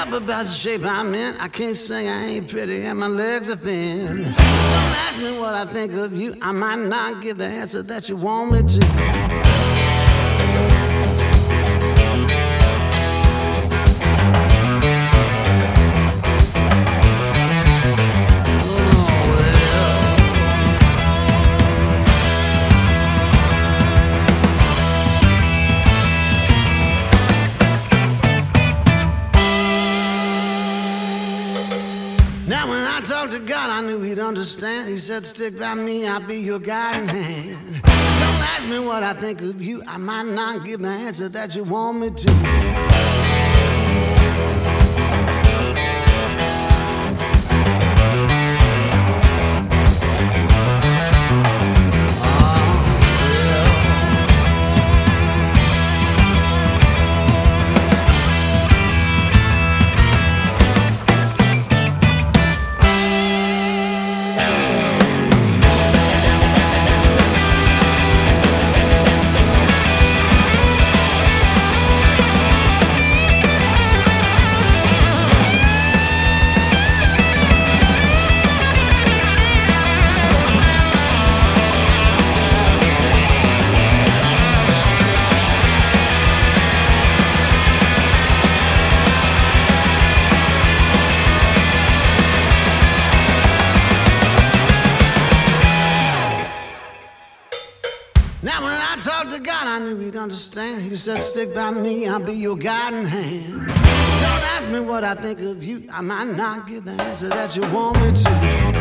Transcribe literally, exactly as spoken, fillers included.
help about the shape I'm in. I can't sing, I ain't pretty, and my legs are thin. Don't ask me what I think of you. I might not give the answer that you want me to. Now when I talked to God, I knew he'd understand. He said, stick by me, I'll be your guiding hand. Don't ask me what I think of you. I might not give the answer that you want me to. Now when I talked to God, I knew he'd understand. He said, stick by me, I'll be your guiding hand. Don't ask me what I think of you. I might not give the answer that you want me to.